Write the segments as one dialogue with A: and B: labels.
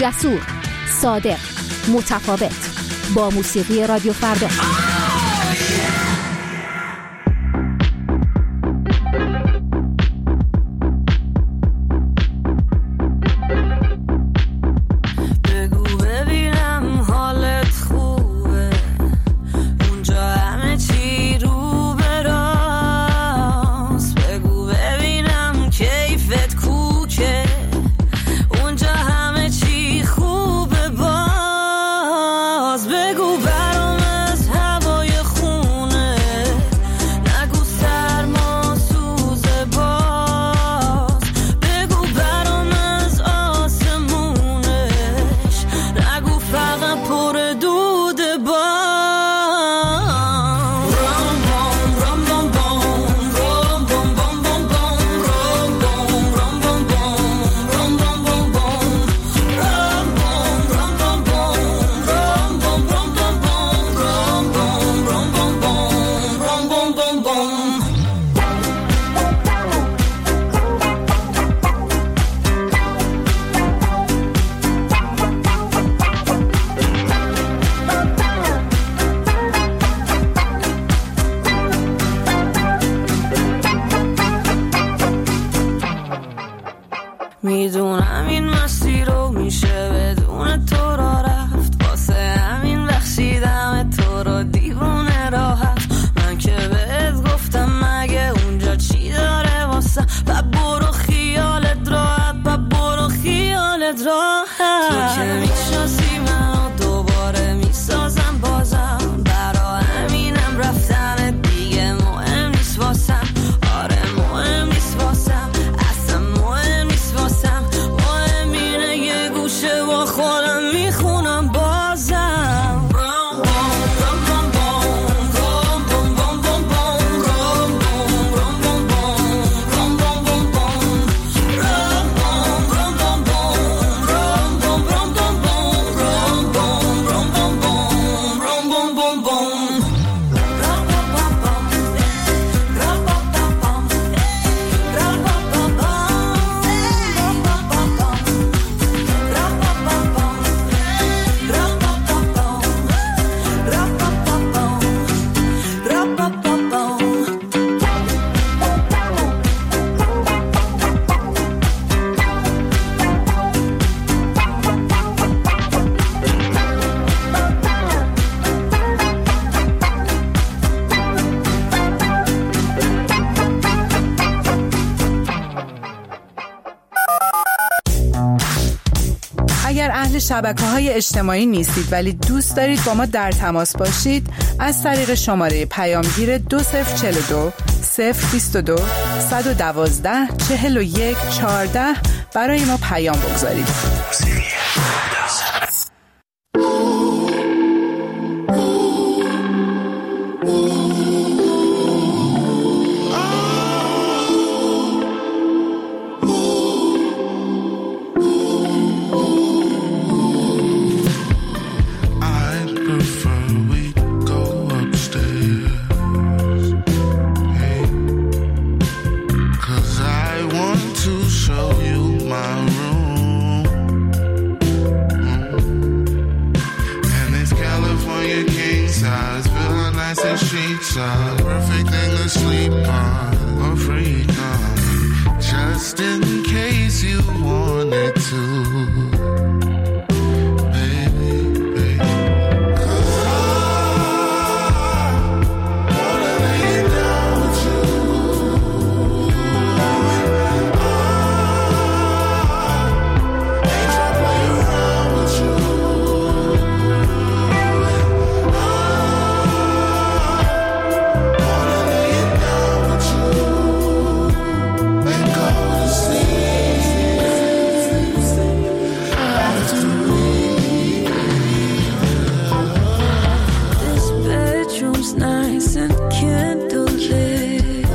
A: جسور، صادق، متفاوت، با موسیقی رادیو فردا.
B: میدونم این مسیر رو میشه بدون تو را رفت، واسه همین بخشیدم تو رو دیوونه راحت. من که بهت گفتم مگه اونجا چی داره واسه، و برو خیالت راحت، و برو خیالت راحت. تو که میشناسی منو دوباره میسازم بازم، برا همینم رفتن دیگه مهم نیست واسم. آره مهم نیست واسم، اصلا مهم نیست واسم. مهم اینه یه گوشه با خودم میخونم بازم.
C: اگر اهل شبکه‌های اجتماعی نیستید ولی دوست دارید با ما در تماس باشید، از طریق شماره پیامگیر 2042 022 112 41 14 برای ما پیام بگذارید.
D: Perfect thing to sleep on, a freedom, just in case you wanted to, baby, baby. 'Cause I wanna lay down with you. I ain't tryna play around with you.
B: Nice and candlelit.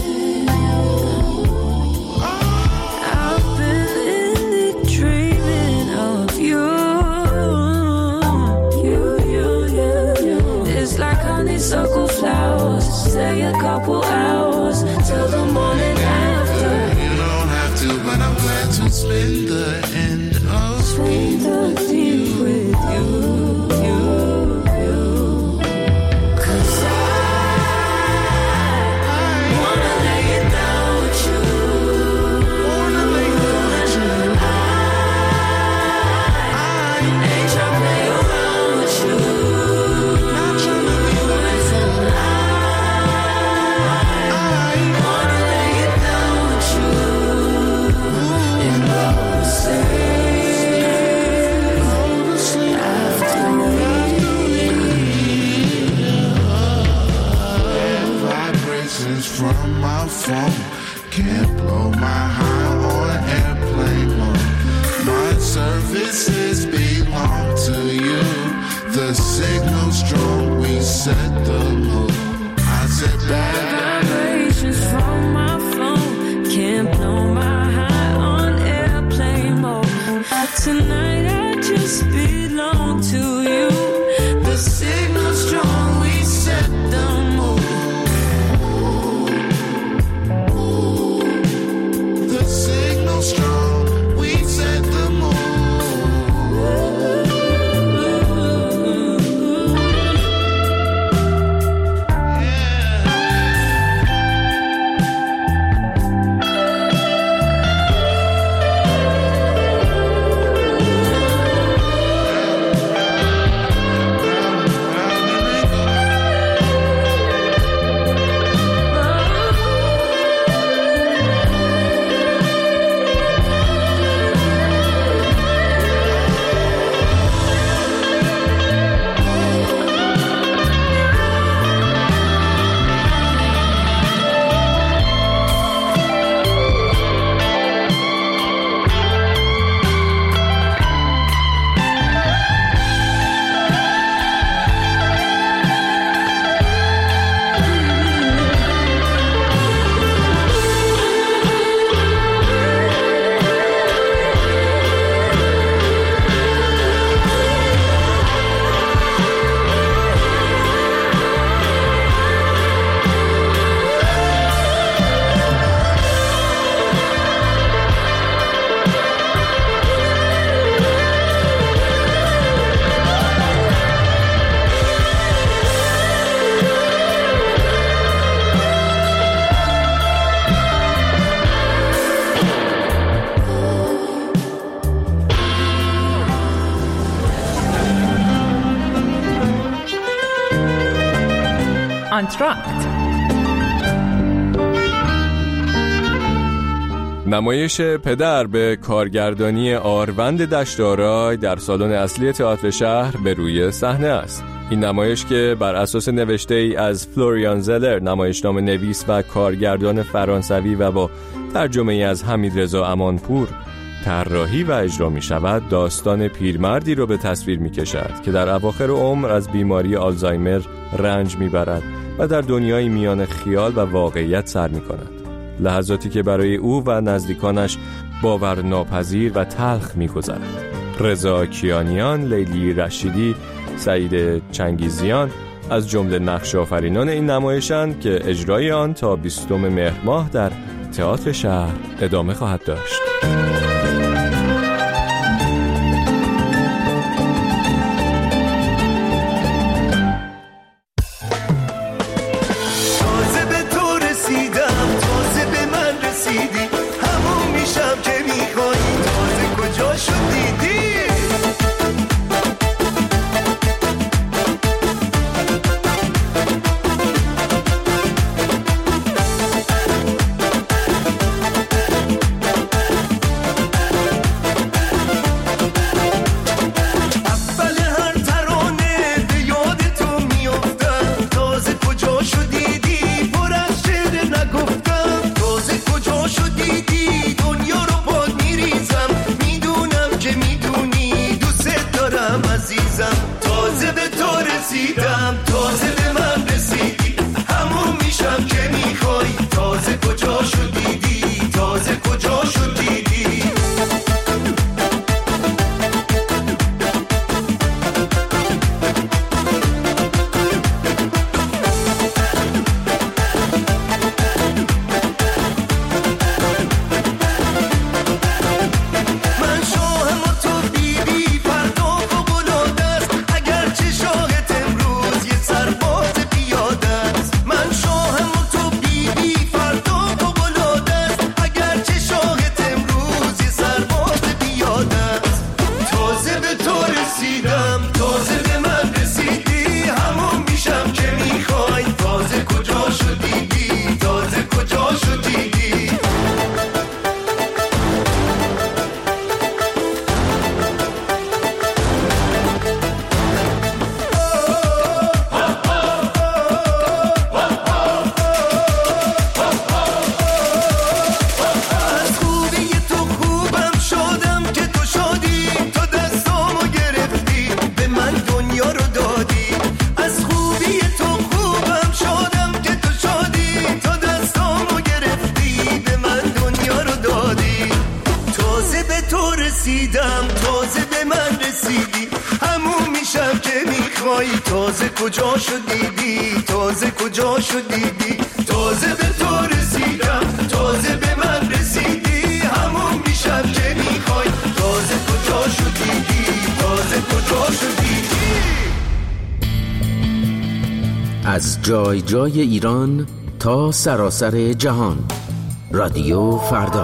B: I've been in it dreaming of you. It's like honeysuckle flowers. Stay a couple hours till the morning after.
D: You don't have to, but I'm glad to spend the end of on my phone. Can't blow my high on airplane mode. My services belong to you. The signal strong, we set the mood. I said bad
B: vibrations from my phone. Can't blow my high on airplane mode. Tonight I just belong to you. The signal strong, we set the mood.
D: The signal strong, we set the mood.
C: آنتراکت.
E: نمایش پدر به کارگردانی آروند دشت‌آرای در سالن اصلی تئاتر شهر به روی صحنه است. این نمایش که بر اساس نوشته‌ای از فلوریان زلر، نمایشنامه نویس و کارگردان فرانسوی و با ترجمه‌ای از حمیدرضا امانپور طراحی و اجرا می شود، داستان پیرمردی رو به تصویر می کشد که در اواخر عمر از بیماری آلزایمر رنج می برد و در دنیای میان خیال و واقعیت سر می کند. لحظاتی که برای او و نزدیکانش باورناپذیر و تلخ می گذرد. رضا کیانیان، لیلی رشیدی، سعید چنگیزیان از جمله نقش آفرینان این نمایشند که اجرای آن تا 20 مهر ماه در تئاتر شهر ادامه خواهد داشت.
F: اگر چه شاهد امروز میخوای تازه کجا شدیدی تازه کجا شدیدی تازه به تو رسیدم تازه به من رسیدی همون میشم که میخوای تازه کجا شدیدی تازه کجا شدیدی
G: از جای جای ایران تا سراسر جهان رادیو فردا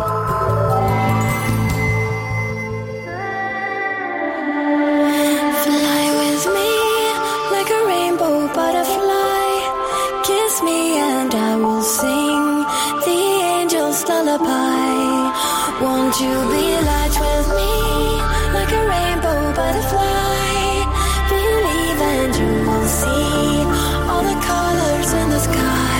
B: Won't you be light with me like a rainbow butterfly? Believe and you will see all the colors in the sky.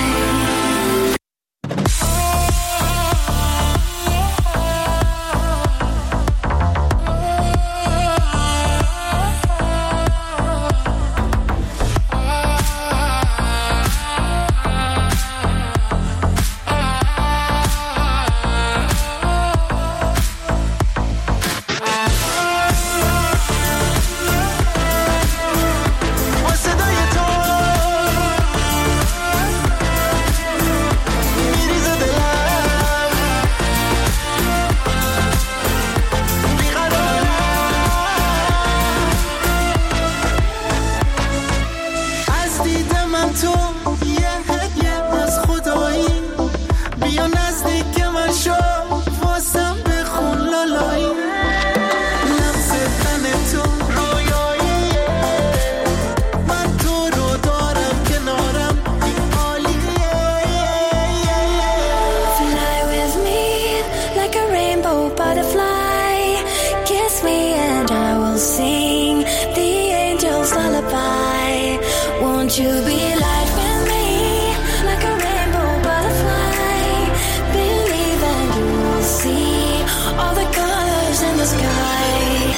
B: Won't you be light with me like a rainbow butterfly? Believe and you will see all the colors in the sky.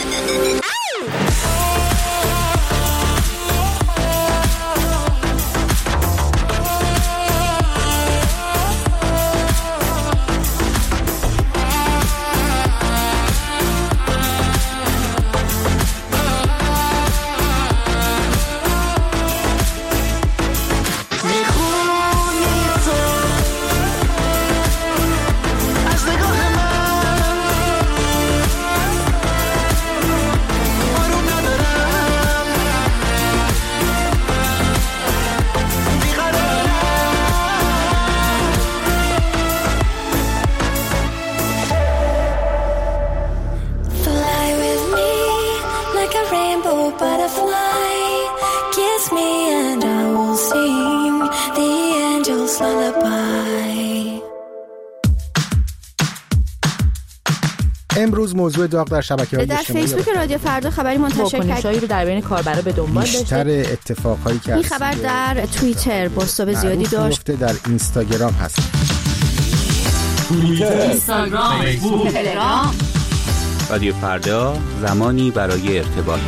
H: امروز موضوع داغ در شبکه‌های اجتماعی
A: در فیسبوک رادیو فردا خبری منتشر
I: کرد رو در بین کاربرا به دنبال داشته.
H: بیشتر اتفاقایی که
A: این خبر در توییتر بازتاب زیادی داشت.
H: در اینستاگرام هست.
J: توییتر، اینستاگرام، فیسبوک، تلگرام.
K: رادیو فردا، زمانی برای ارتباط.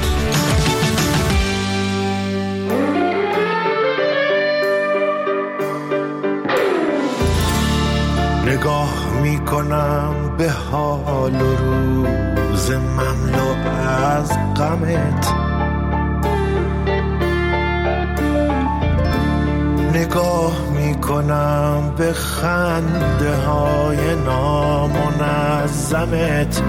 F: نگاه میکنم به حال و روز مملو از غمت، نگاه میکنم به خنده های نامنظمت،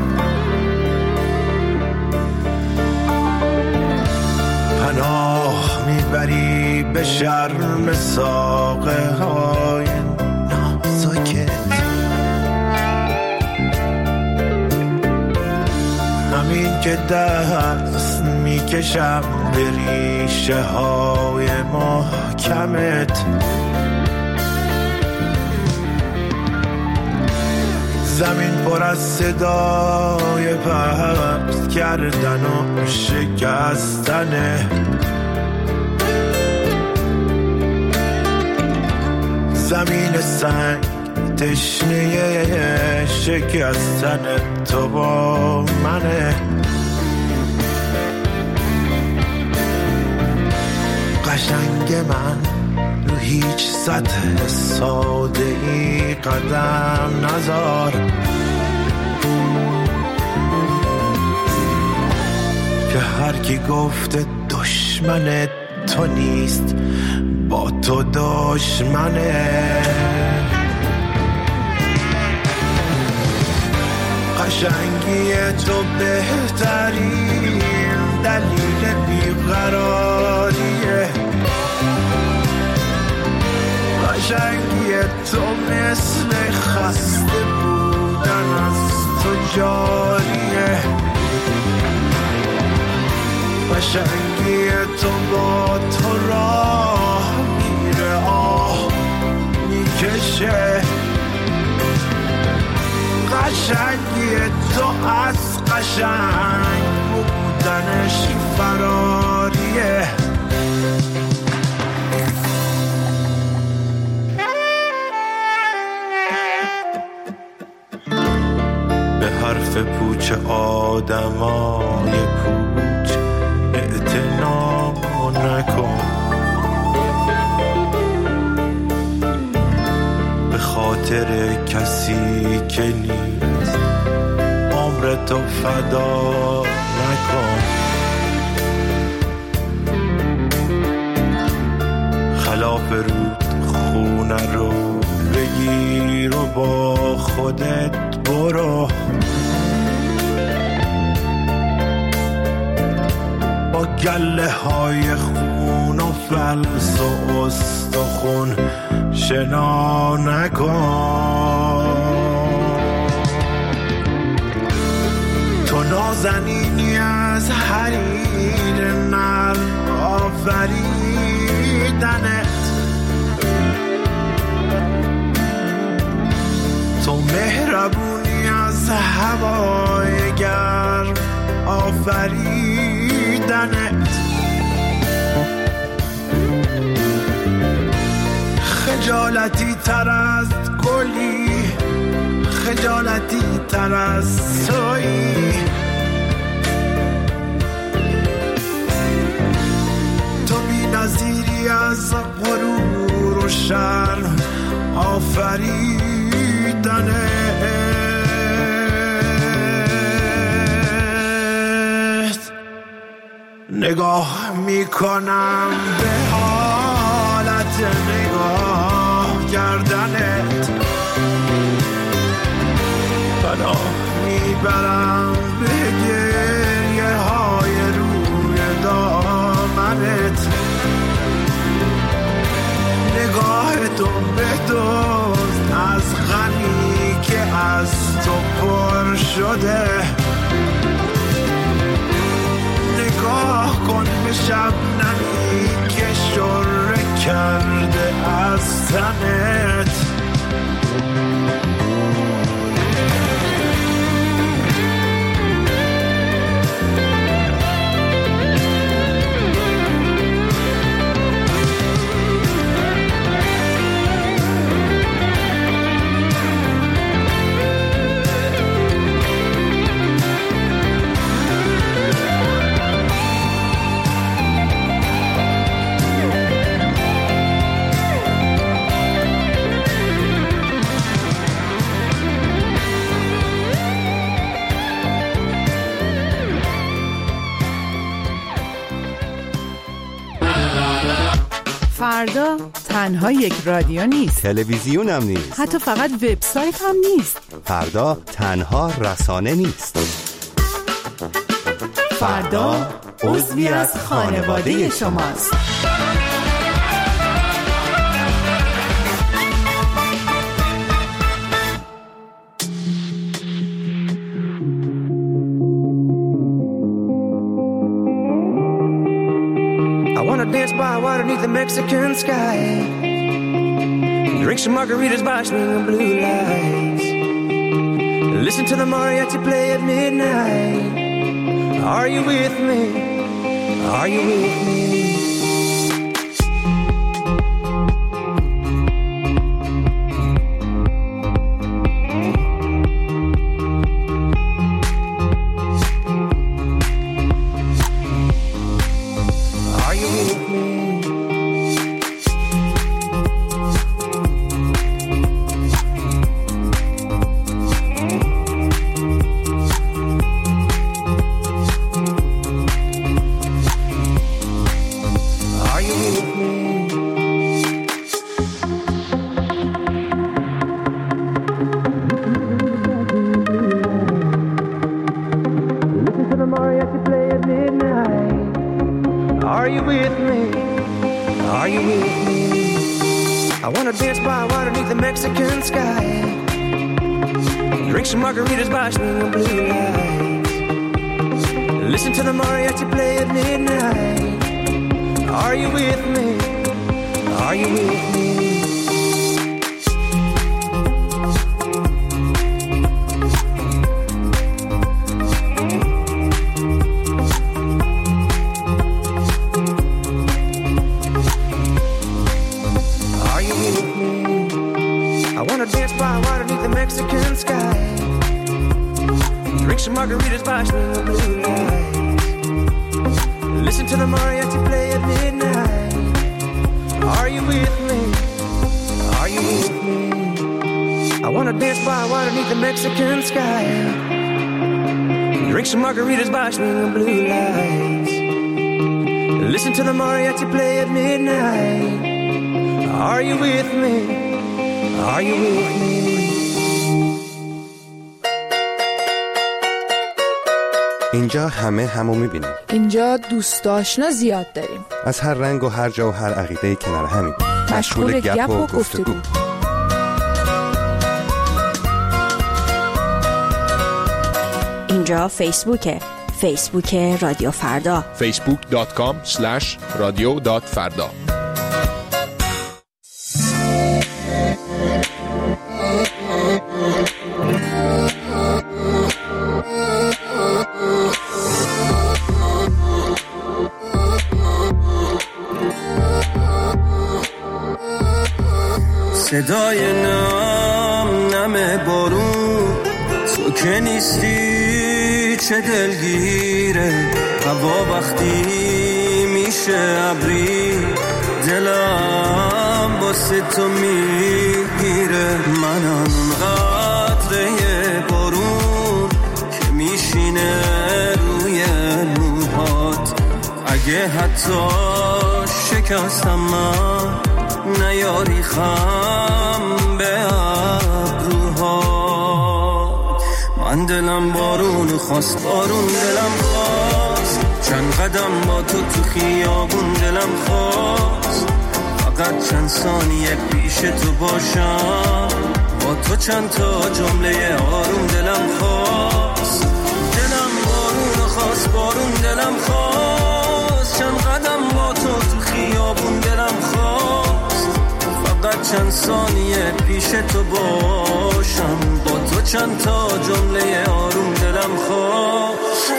F: پناه میبری به شرم ساقه های نازکت، همین که دست میکشم به ریشه های محکمت، زمین پر از صدای پست کردن و شکستنه، زمین سنگ تشنه شکستن تو با منه، قشنگ من رو هیچ سطح ساده ای قدم نذار، که هر کی گفته دشمن دشمن تو نیست، با تو دشمنه. قشنگی تو بهترین دلیل بیقراریه. قشنگی تو مثل خسته بودن از تو جاریه. قشنگی تو با تو راه میره، آه میکشه. قشنگی تو از قشنگ بودنش فراریه. به حرف پوچ آدمای پوچ اعتنا نکن، به خاطر کسی که نیست عمر تو فدا نکن. خلاف رود خونه رو بگیر و با خودت برو. با گله های خون و فلس و استخون شنا نکن. تو نازنینی از حریر نرم آفریدنت. تو مهربونی از هوای گرم آفریدنت. خجالتی تر از گلی، خجالتی تر از تویی. تو بی نظیری از غرور و شرم آفریدنت. نگاه میکنم به حالت نگاه کردنت. پناه میبرم به گریه های روی دامنت. نگاه تو بدزد از غمی که از تو پر شده. نگاه کن به شبنمی که شره کرده از تنت.
C: فردا تنها یک رادیو نیست،
L: تلویزیون هم نیست،
C: حتی فقط وبسایت هم نیست.
L: فردا تنها رسانه نیست.
C: فردا عضوی از خانواده شماست.
M: Dance by water beneath the Mexican sky. Drink some margaritas by swinging blue lights. Listen to the mariachi play at midnight. Are you with me? Are you with me? you with me? Listen to the mariachi play at midnight. Are you with me? Are you with me? I wanna dance by water beneath the Mexican sky. Drink some margaritas by swinging blue lights. Listen to the mariachi play at midnight. Are you with me? Are you with me? Mexican sky. Drink some margaritas by swinging blue lights. Listen to the mariachi play at midnight. Are you with me? Are you with me? I wanna dance by water beneath the Mexican sky. Drink some margaritas by swinging blue lights. Listen to the mariachi play at midnight. Are you with me? Are you with me?
L: اینجا همه همو میبینیم.
N: اینجا دوست آشنا زیاد داریم.
L: از هر رنگ و هر جا و هر عقیده کنار همیم.
N: مشغول گپ و گفتگو.
A: اینجا فیسبوکه. فیسبوک رادیو فردا.
O: facebook.com/radio.farda.
F: صدای نم بارون تو که نیستی چه دلگیره هوا وقتی میشه ابری دلم واسه تو میگیره منم قطره بارون که میشینه روی موهات اگه حتی شکستم من نیاری خم به ابروها من دلم بارون خواست بارون دلم خواست چند قدم با تو خیابون دلم خواست فقط چند ثانیه پیش تو باشم با تو چند تا جمله آروم دلم خواست دلم بارون خواست بارون دلم خواست چند قدم با تو خیابون دلم خواست فقط چند ثانیه پیش تو باشم با تو چند تا جمله آروم دلم خواست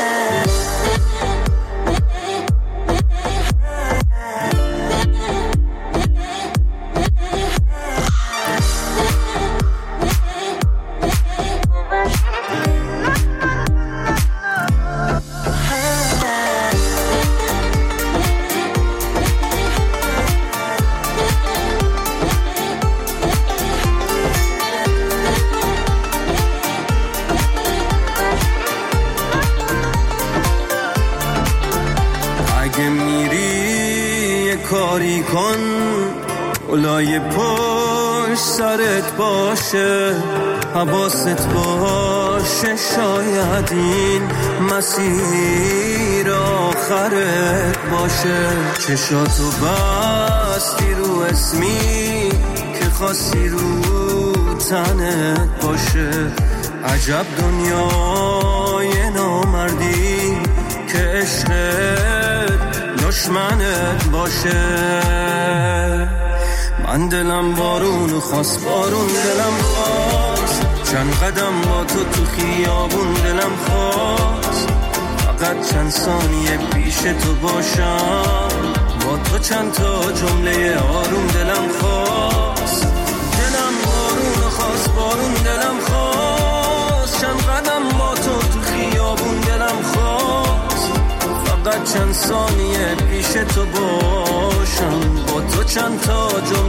F: کاری کن اولای پشت سرت باشه حواست باشه شاید این مسیر آخرت باشه چشاتو بستی رو اسمی که خواستی رو تنت باشه عجب دنیای نامردی که عشقت دشمنت باشه من دلم بارون خواست بارون دلم خواست چند قدم با تو خیابون دلم خواست فقط چند ثانیه پیش تو باشم با تو چند تا جمله آروم دلم خواست دلم بارون خواست بارون دلم خواست چند قدم با تو خیابون دلم خواست فقط چند ثانیه پیش تو باشم با تو چند تا جمله